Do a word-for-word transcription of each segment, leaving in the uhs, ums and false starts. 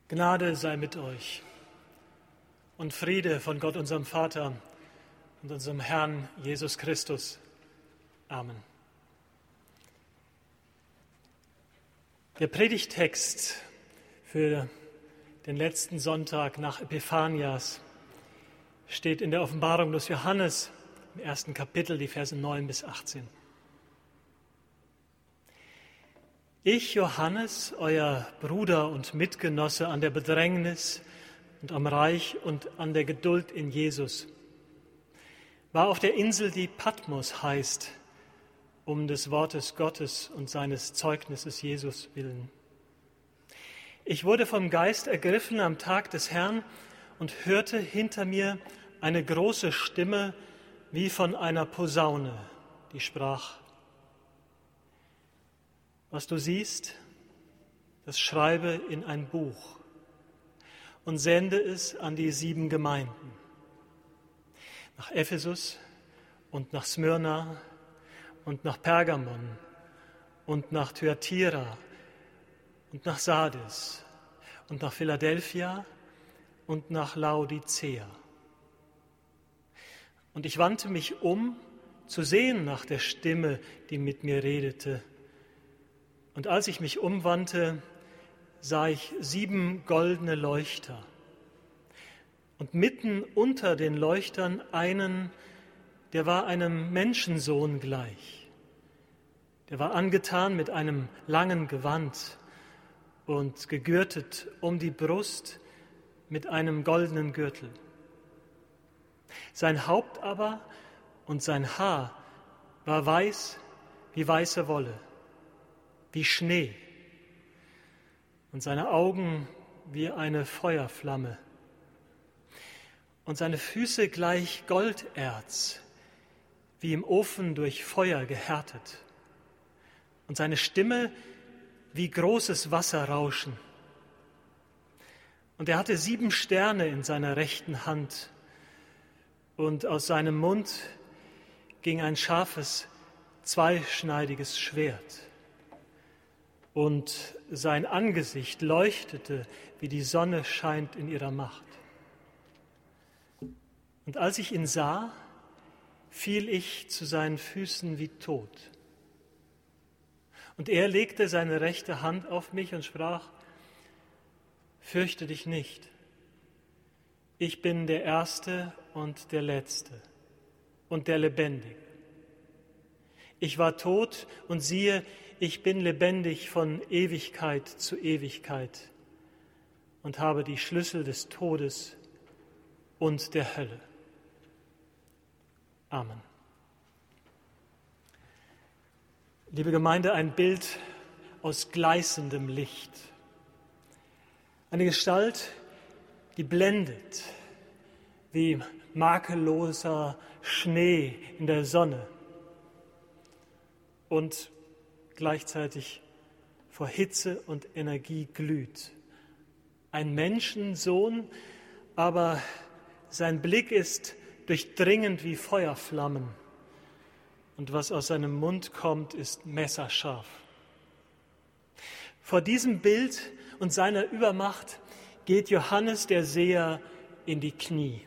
Gnade sei mit euch und Friede von Gott, unserem Vater und unserem Herrn Jesus Christus. Amen. Der Predigttext für den letzten Sonntag nach Epiphanias steht in der Offenbarung des Johannes im ersten Kapitel, die Verse neun bis achtzehn. Ich, Johannes, euer Bruder und Mitgenosse an der Bedrängnis und am Reich und an der Geduld in Jesus, war auf der Insel, die Patmos heißt, um des Wortes Gottes und seines Zeugnisses Jesus willen. Ich wurde vom Geist ergriffen am Tag des Herrn und hörte hinter mir eine große Stimme wie von einer Posaune, die sprach: Was du siehst, das schreibe in ein Buch und sende es an die sieben Gemeinden, nach Ephesus und nach Smyrna und nach Pergamon und nach Thyatira und nach Sardis und nach Philadelphia und nach Laodicea. Und ich wandte mich um, zu sehen nach der Stimme, die mit mir redete. Und als ich mich umwandte, sah ich sieben goldene Leuchter und mitten unter den Leuchtern einen, der war einem Menschensohn gleich. Der war angetan mit einem langen Gewand und gegürtet um die Brust mit einem goldenen Gürtel. Sein Haupt aber und sein Haar war weiß wie weiße Wolle, wie Schnee, und seine Augen wie eine Feuerflamme und seine Füße gleich Golderz, wie im Ofen durch Feuer gehärtet, und seine Stimme wie großes Wasserrauschen. Und er hatte sieben Sterne in seiner rechten Hand, und aus seinem Mund ging ein scharfes, zweischneidiges Schwert. Und sein Angesicht leuchtete, wie die Sonne scheint in ihrer Macht. Und als ich ihn sah, fiel ich zu seinen Füßen wie tot. Und er legte seine rechte Hand auf mich und sprach: Fürchte dich nicht. Ich bin der Erste und der Letzte und der Lebendige. Ich war tot und siehe, ich bin lebendig von Ewigkeit zu Ewigkeit und habe die Schlüssel des Todes und der Hölle. Amen. Liebe Gemeinde, ein Bild aus gleißendem Licht. Eine Gestalt, die blendet wie makelloser Schnee in der Sonne und gleichzeitig vor Hitze und Energie glüht. Ein Menschensohn, aber sein Blick ist durchdringend wie Feuerflammen. Und was aus seinem Mund kommt, ist messerscharf. Vor diesem Bild und seiner Übermacht geht Johannes der Seher in die Knie.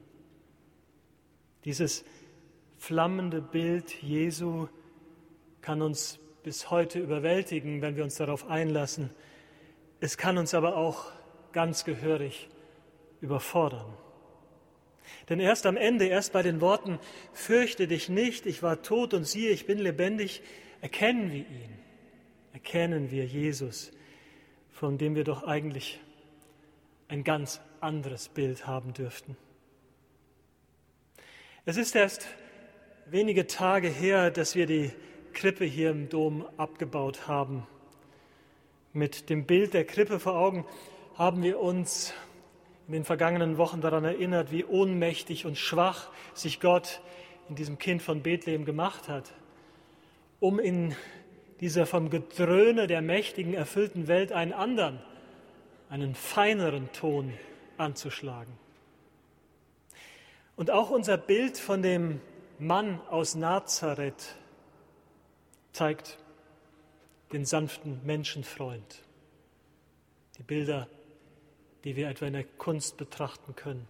Dieses flammende Bild Jesu kann uns bis heute überwältigen, wenn wir uns darauf einlassen. Es kann uns aber auch ganz gehörig überfordern. Denn erst am Ende, erst bei den Worten, fürchte dich nicht, ich war tot und siehe, ich bin lebendig, erkennen wir ihn, erkennen wir Jesus, von dem wir doch eigentlich ein ganz anderes Bild haben dürften. Es ist erst wenige Tage her, dass wir die Krippe hier im Dom abgebaut haben. Mit dem Bild der Krippe vor Augen haben wir uns in den vergangenen Wochen daran erinnert, wie ohnmächtig und schwach sich Gott in diesem Kind von Bethlehem gemacht hat, um in dieser vom Gedröhne der Mächtigen erfüllten Welt einen anderen, einen feineren Ton anzuschlagen. Und auch unser Bild von dem Mann aus Nazareth zeigt den sanften Menschenfreund. Die Bilder die wir etwa in der Kunst betrachten können.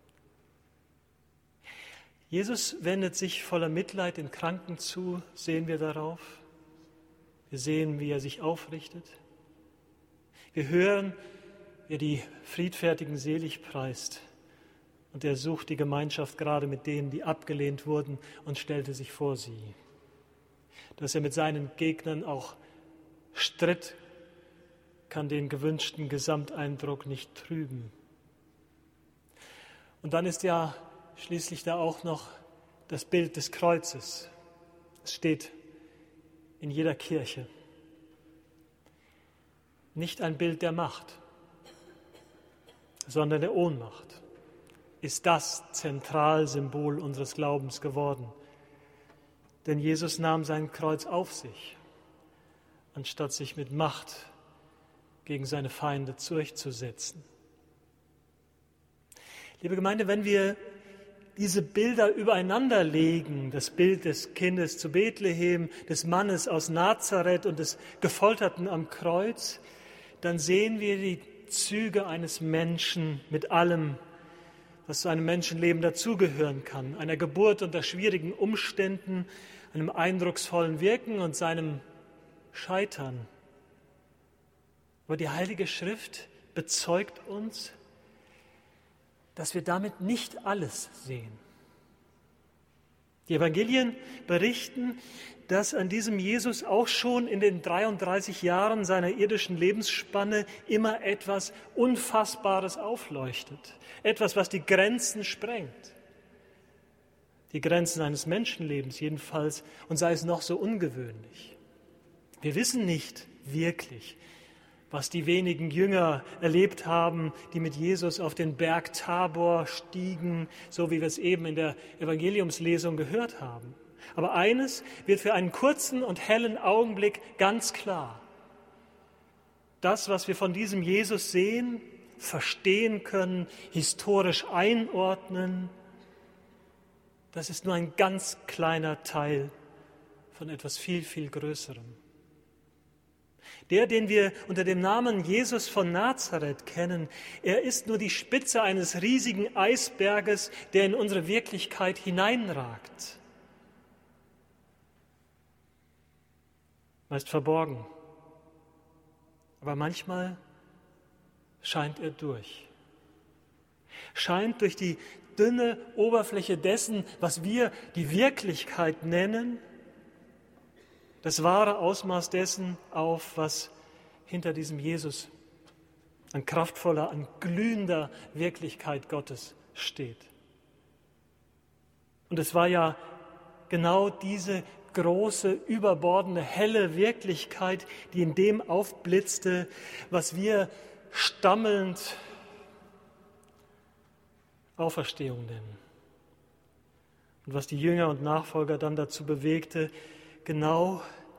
Jesus wendet sich voller Mitleid den Kranken zu, sehen wir darauf. Wir sehen, wie er sich aufrichtet. Wir hören, wie er die Friedfertigen selig preist. Und er sucht die Gemeinschaft gerade mit denen, die abgelehnt wurden, und stellte sich vor sie. Dass er mit seinen Gegnern auch stritt, kann den gewünschten Gesamteindruck nicht trüben. Und dann ist ja schließlich da auch noch das Bild des Kreuzes. Es steht in jeder Kirche. Nicht ein Bild der Macht, sondern der Ohnmacht ist das Zentralsymbol unseres Glaubens geworden. Denn Jesus nahm sein Kreuz auf sich, anstatt sich mit Macht gegen seine Feinde durchzusetzen. Liebe Gemeinde, wenn wir diese Bilder übereinander legen, das Bild des Kindes zu Bethlehem, des Mannes aus Nazareth und des Gefolterten am Kreuz, dann sehen wir die Züge eines Menschen mit allem, was zu einem Menschenleben dazugehören kann, einer Geburt unter schwierigen Umständen, einem eindrucksvollen Wirken und seinem Scheitern. Aber die Heilige Schrift bezeugt uns, dass wir damit nicht alles sehen. Die Evangelien berichten, dass an diesem Jesus auch schon in den dreiunddreißig Jahren seiner irdischen Lebensspanne immer etwas Unfassbares aufleuchtet. Etwas, was die Grenzen sprengt. Die Grenzen eines Menschenlebens jedenfalls, und sei es noch so ungewöhnlich. Wir wissen nicht wirklich, was die wenigen Jünger erlebt haben, die mit Jesus auf den Berg Tabor stiegen, so wie wir es eben in der Evangeliumslesung gehört haben. Aber eines wird für einen kurzen und hellen Augenblick ganz klar. Das, was wir von diesem Jesus sehen, verstehen können, historisch einordnen, das ist nur ein ganz kleiner Teil von etwas viel, viel Größerem. Der, den wir unter dem Namen Jesus von Nazareth kennen, er ist nur die Spitze eines riesigen Eisberges, der in unsere Wirklichkeit hineinragt. Meist verborgen, aber manchmal scheint er durch. Scheint durch die dünne Oberfläche dessen, was wir die Wirklichkeit nennen, das wahre Ausmaß dessen auf, was hinter diesem Jesus an kraftvoller, an glühender Wirklichkeit Gottes steht. Und es war ja genau diese große, überbordende, helle Wirklichkeit, die in dem aufblitzte, was wir stammelnd Auferstehung nennen. Und was die Jünger und Nachfolger dann dazu bewegte, genau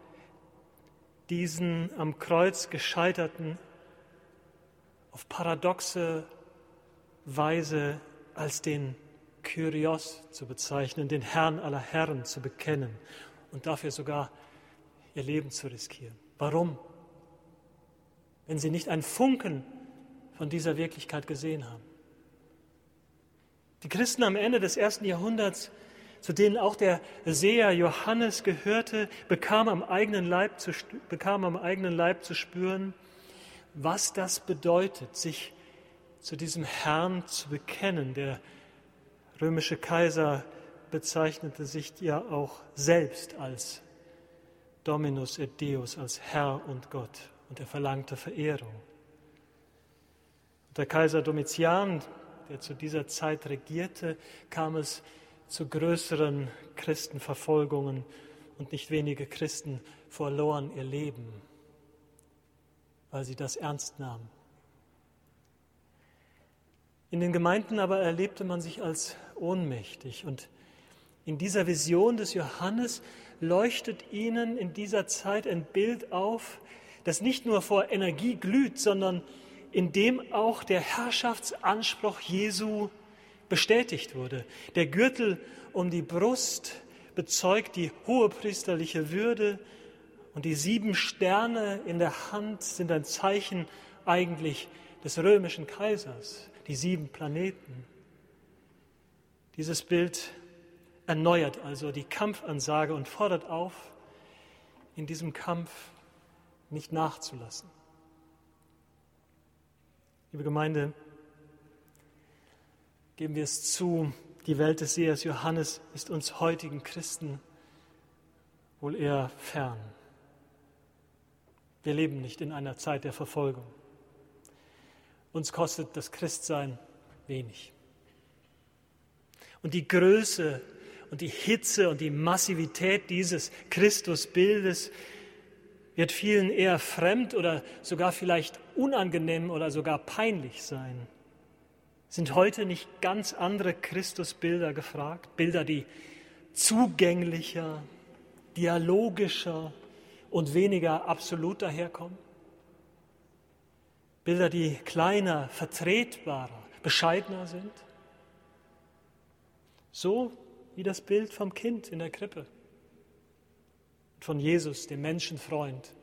diesen am Kreuz gescheiterten, auf paradoxe Weise als den Kyrios zu bezeichnen, den Herrn aller Herren zu bekennen und dafür sogar ihr Leben zu riskieren. Warum? Wenn sie nicht einen Funken von dieser Wirklichkeit gesehen haben. Die Christen am Ende des ersten Jahrhunderts, zu denen auch der Seher Johannes gehörte, bekam am eigenen Leib zu, bekam am eigenen Leib zu spüren, was das bedeutet, sich zu diesem Herrn zu bekennen. Der römische Kaiser bezeichnete sich ja auch selbst als Dominus et Deus, als Herr und Gott, und er verlangte Verehrung. Der Kaiser Domitian, der zu dieser Zeit regierte, kam es zu größeren Christenverfolgungen und nicht wenige Christen verloren ihr Leben, weil sie das ernst nahmen. In den Gemeinden aber erlebte man sich als ohnmächtig, und in dieser Vision des Johannes leuchtet ihnen in dieser Zeit ein Bild auf, das nicht nur vor Energie glüht, sondern in dem auch der Herrschaftsanspruch Jesu bestätigt wurde. Der Gürtel um die Brust bezeugt die hohepriesterliche Würde, und die sieben Sterne in der Hand sind ein Zeichen eigentlich des römischen Kaisers, die sieben Planeten. Dieses Bild erneuert also die Kampfansage und fordert auf, in diesem Kampf nicht nachzulassen. Liebe Gemeinde, geben wir es zu, die Welt des Sehers Johannes ist uns heutigen Christen wohl eher fern. Wir leben nicht in einer Zeit der Verfolgung. Uns kostet das Christsein wenig. Und die Größe und die Hitze und die Massivität dieses Christusbildes wird vielen eher fremd oder sogar vielleicht unangenehm oder sogar peinlich sein. Sind heute nicht ganz andere Christusbilder gefragt? Bilder, die zugänglicher, dialogischer und weniger absolut daherkommen? Bilder, die kleiner, vertretbarer, bescheidener sind? So wie das Bild vom Kind in der Krippe, von Jesus, dem Menschenfreund.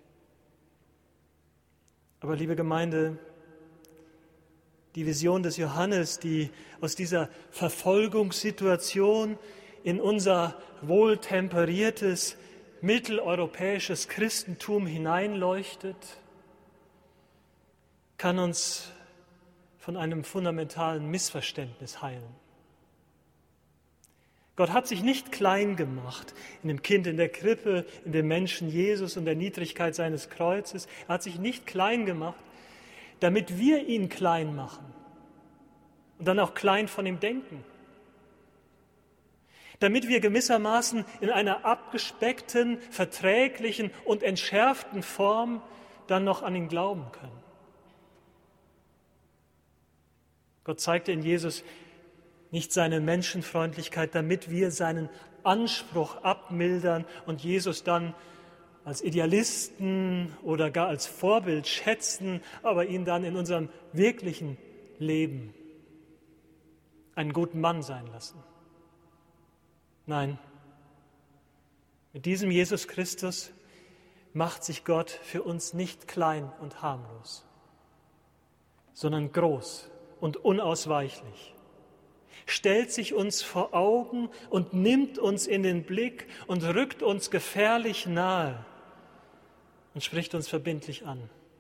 Aber liebe Gemeinde, die Vision des Johannes, die aus dieser Verfolgungssituation in unser wohltemperiertes mitteleuropäisches Christentum hineinleuchtet, kann uns von einem fundamentalen Missverständnis heilen. Gott hat sich nicht klein gemacht in dem Kind in der Krippe, in dem Menschen Jesus und der Niedrigkeit seines Kreuzes. Er hat sich nicht klein gemacht, damit wir ihn klein machen und dann auch klein von ihm denken. Damit wir gewissermaßen in einer abgespeckten, verträglichen und entschärften Form dann noch an ihn glauben können. Gott zeigte in Jesus nicht seine Menschenfreundlichkeit, damit wir seinen Anspruch abmildern und Jesus dann als Idealisten oder gar als Vorbild schätzen, aber ihn dann in unserem wirklichen Leben einen guten Mann sein lassen. Nein, mit diesem Jesus Christus macht sich Gott für uns nicht klein und harmlos, sondern groß und unausweichlich, stellt sich uns vor Augen und nimmt uns in den Blick und rückt uns gefährlich nahe und spricht uns verbindlich an.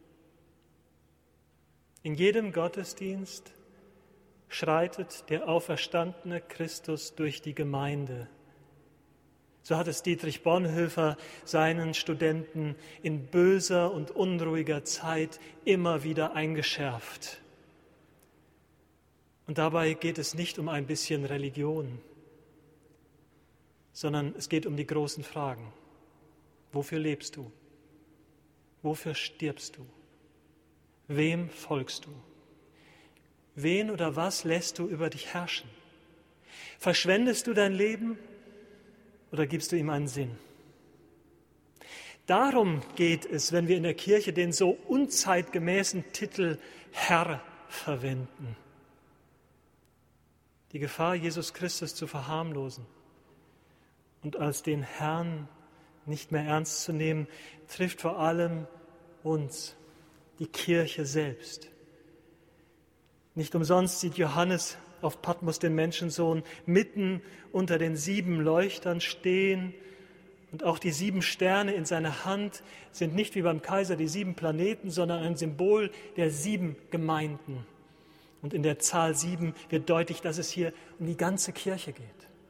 In jedem Gottesdienst schreitet der auferstandene Christus durch die Gemeinde. So hat es Dietrich Bonhoeffer seinen Studenten in böser und unruhiger Zeit immer wieder eingeschärft. Und dabei geht es nicht um ein bisschen Religion, sondern es geht um die großen Fragen. Wofür lebst du? Wofür stirbst du? Wem folgst du? Wen oder was lässt du über dich herrschen? Verschwendest du dein Leben oder gibst du ihm einen Sinn? Darum geht es, wenn wir in der Kirche den so unzeitgemäßen Titel Herr verwenden. Die Gefahr, Jesus Christus zu verharmlosen und als den Herrn nicht mehr ernst zu nehmen, trifft vor allem uns, die Kirche selbst. Nicht umsonst sieht Johannes auf Patmos den Menschensohn mitten unter den sieben Leuchtern stehen und auch die sieben Sterne in seiner Hand sind nicht wie beim Kaiser die sieben Planeten, sondern ein Symbol der sieben Gemeinden. Und in der Zahl sieben wird deutlich, dass es hier um die ganze Kirche geht.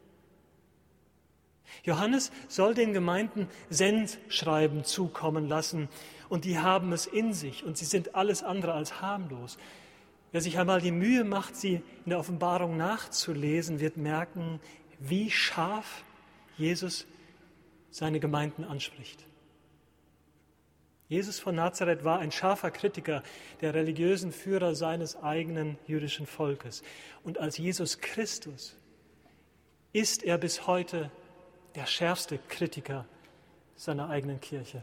Johannes soll den Gemeinden Sendschreiben zukommen lassen und die haben es in sich und sie sind alles andere als harmlos. Wer sich einmal die Mühe macht, sie in der Offenbarung nachzulesen, wird merken, wie scharf Jesus seine Gemeinden anspricht. Jesus von Nazareth war ein scharfer Kritiker der religiösen Führer seines eigenen jüdischen Volkes. Und als Jesus Christus ist er bis heute der schärfste Kritiker seiner eigenen Kirche.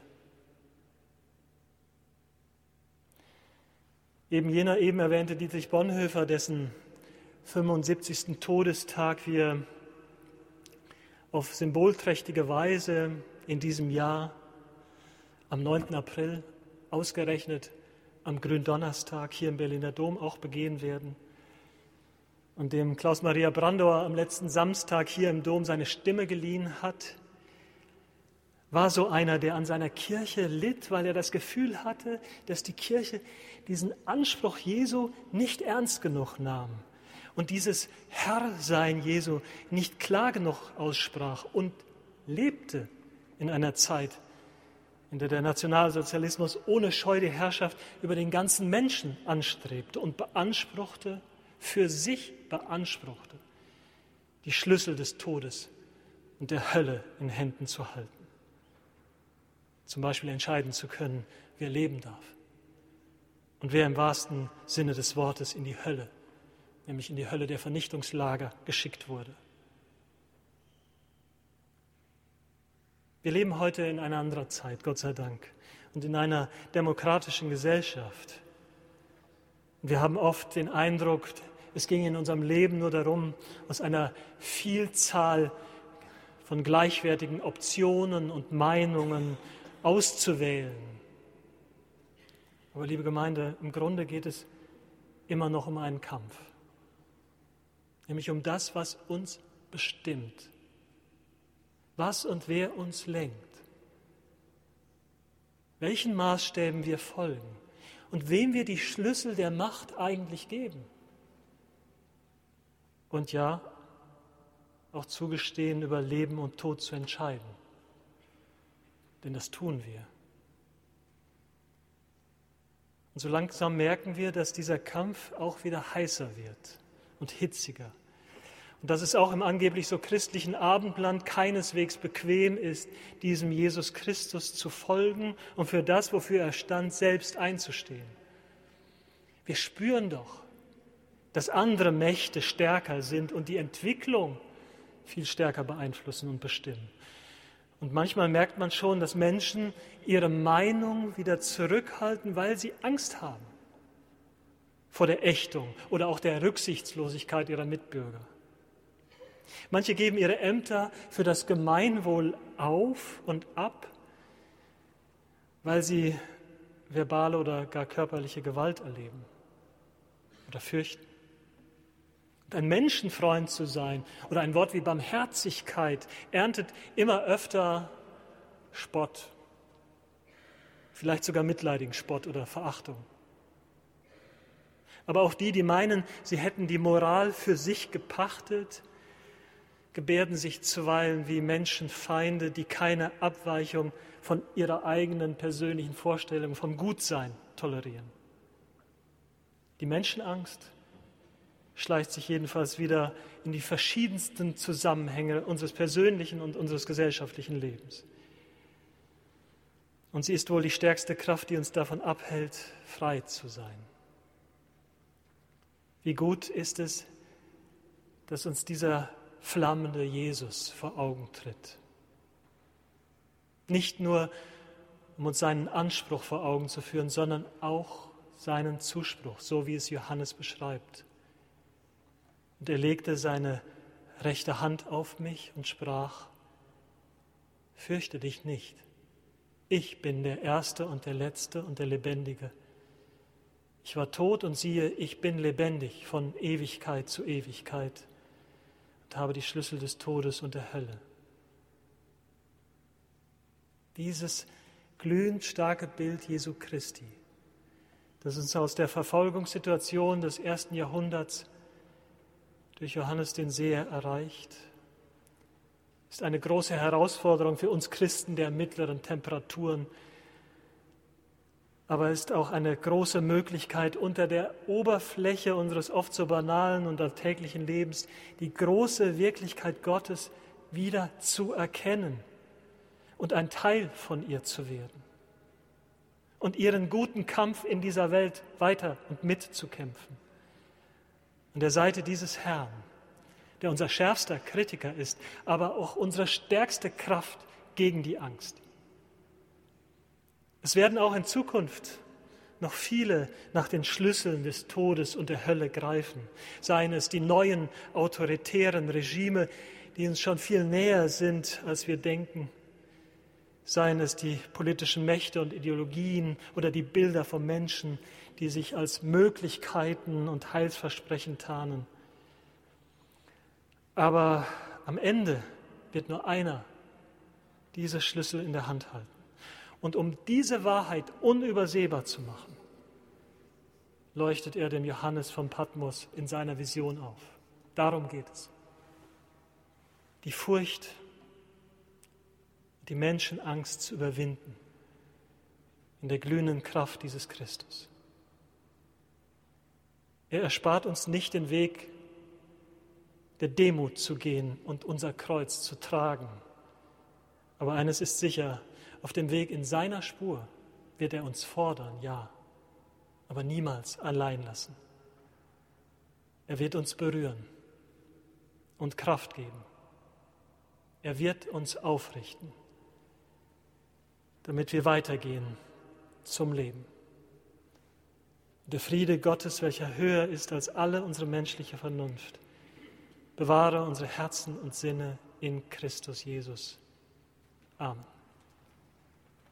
Eben jener eben erwähnte Dietrich Bonhoeffer, dessen fünfundsiebzigsten Todestag wir auf symbolträchtige Weise in diesem Jahr am neunten April ausgerechnet am Gründonnerstag hier im Berliner Dom auch begehen werden und dem Klaus-Maria Brandauer am letzten Samstag hier im Dom seine Stimme geliehen hat, war so einer, der an seiner Kirche litt, weil er das Gefühl hatte, dass die Kirche diesen Anspruch Jesu nicht ernst genug nahm und dieses Herrsein Jesu nicht klar genug aussprach und lebte in einer Zeit, in der der Nationalsozialismus ohne Scheu die Herrschaft über den ganzen Menschen anstrebte und beanspruchte, für sich beanspruchte, die Schlüssel des Todes und der Hölle in Händen zu halten. Zum Beispiel entscheiden zu können, wer leben darf und wer im wahrsten Sinne des Wortes in die Hölle, nämlich in die Hölle der Vernichtungslager, geschickt wurde. Wir leben heute in einer anderen Zeit, Gott sei Dank, und in einer demokratischen Gesellschaft. Wir haben oft den Eindruck, es ging in unserem Leben nur darum, aus einer Vielzahl von gleichwertigen Optionen und Meinungen auszuwählen. Aber liebe Gemeinde, im Grunde geht es immer noch um einen Kampf, nämlich um das, was uns bestimmt, was und wer uns lenkt, welchen Maßstäben wir folgen und wem wir die Schlüssel der Macht eigentlich geben. Und ja, auch zugestehen, über Leben und Tod zu entscheiden. Denn das tun wir. Und so langsam merken wir, dass dieser Kampf auch wieder heißer wird und hitziger. Und dass es auch im angeblich so christlichen Abendland keineswegs bequem ist, diesem Jesus Christus zu folgen und für das, wofür er stand, selbst einzustehen. Wir spüren doch, dass andere Mächte stärker sind und die Entwicklung viel stärker beeinflussen und bestimmen. Und manchmal merkt man schon, dass Menschen ihre Meinung wieder zurückhalten, weil sie Angst haben vor der Ächtung oder auch der Rücksichtslosigkeit ihrer Mitbürger. Manche geben ihre Ämter für das Gemeinwohl auf und ab, weil sie verbale oder gar körperliche Gewalt erleben oder fürchten. Und ein Menschenfreund zu sein oder ein Wort wie Barmherzigkeit erntet immer öfter Spott, vielleicht sogar mitleidigen Spott oder Verachtung. Aber auch die, die meinen, sie hätten die Moral für sich gepachtet, gebärden sich zuweilen wie Menschenfeinde, die keine Abweichung von ihrer eigenen persönlichen Vorstellung von Gutsein tolerieren. Die Menschenangst schleicht sich jedenfalls wieder in die verschiedensten Zusammenhänge unseres persönlichen und unseres gesellschaftlichen Lebens. Und sie ist wohl die stärkste Kraft, die uns davon abhält, frei zu sein. Wie gut ist es, dass uns dieser flammende Jesus vor Augen tritt. Nicht nur, um uns seinen Anspruch vor Augen zu führen, sondern auch seinen Zuspruch, so wie es Johannes beschreibt. Und er legte seine rechte Hand auf mich und sprach: Fürchte dich nicht, ich bin der Erste und der Letzte und der Lebendige. Ich war tot und siehe, ich bin lebendig von Ewigkeit zu Ewigkeit und habe die Schlüssel des Todes und der Hölle. Dieses glühend starke Bild Jesu Christi, das uns aus der Verfolgungssituation des ersten Jahrhunderts durch Johannes den Seher erreicht, ist eine große Herausforderung für uns Christen der mittleren Temperaturen, aber ist auch eine große Möglichkeit, unter der Oberfläche unseres oft so banalen und alltäglichen Lebens die große Wirklichkeit Gottes wieder zu erkennen und ein Teil von ihr zu werden und ihren guten Kampf in dieser Welt weiter und mitzukämpfen. An der Seite dieses Herrn, der unser schärfster Kritiker ist, aber auch unsere stärkste Kraft gegen die Angst. Es werden auch in Zukunft noch viele nach den Schlüsseln des Todes und der Hölle greifen, seien es die neuen autoritären Regime, die uns schon viel näher sind, als wir denken, seien es die politischen Mächte und Ideologien oder die Bilder von Menschen, die sich als Möglichkeiten und Heilsversprechen tarnen. Aber am Ende wird nur einer diese Schlüssel in der Hand halten. Und um diese Wahrheit unübersehbar zu machen, leuchtet er dem Johannes von Patmos in seiner Vision auf. Darum geht es. Die Furcht, die Menschenangst zu überwinden in der glühenden Kraft dieses Christus. Er erspart uns nicht den Weg der Demut zu gehen und unser Kreuz zu tragen. Aber eines ist sicher, auf dem Weg in seiner Spur wird er uns fordern, ja, aber niemals allein lassen. Er wird uns berühren und Kraft geben. Er wird uns aufrichten, damit wir weitergehen zum Leben. Der Friede Gottes, welcher höher ist als alle unsere menschliche Vernunft, bewahre unsere Herzen und Sinne in Christus Jesus. Amen.